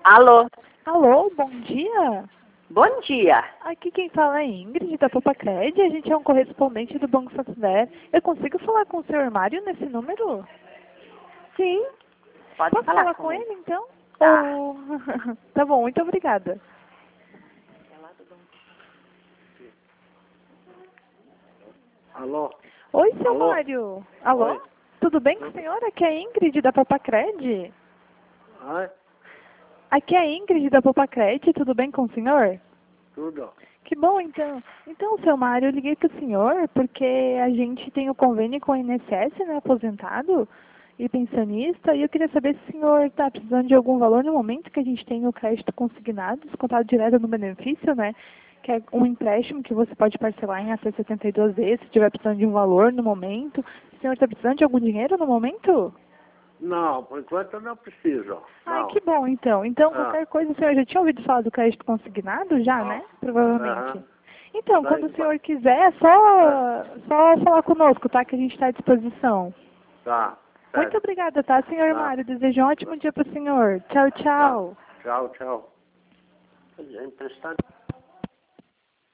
Alô? Alô, bom dia. Bom dia. Aqui quem fala é Ingrid, da Popacred. A gente é um correspondente do Banco Santander. Eu consigo falar com o senhor Mário nesse número? Sim. Pode Posso falar com com ele, então? Tá. Ou... Tá bom, muito obrigada. Alô? Oi, seu Alô? Mário. Alô? Oi. Tudo bem com a senhora? Aqui é a Ingrid, da Popacred. Ai, Aqui é a Ingrid, da Popacred. Tudo bem com o senhor? tudo. Que bom, então. Então, seu Mário, eu liguei para o senhor porque a gente tem o convênio com o INSS, né, aposentado e pensionista, e eu queria saber se o senhor está precisando de algum valor no momento que a gente tem o crédito consignado, descontado direto no benefício, né, que é um empréstimo que você pode parcelar em até 72 vezes, se estiver precisando de um valor no momento. O senhor está precisando de algum dinheiro no momento? Não, por enquanto eu não preciso. Ai, Não. que bom, então. Então, Ah. qualquer coisa, o senhor já tinha ouvido falar do crédito consignado? Já, Ah. né? Provavelmente. Aham. Então, Daí, quando o senhor quiser, é só falar conosco, tá? Que a gente está à disposição. Tá. Muito Certo. obrigada, tá, senhor Tá. Mário? Desejo um ótimo dia para o senhor. Tchau, Tá. tchau. Tchau, tchau. É emprestado.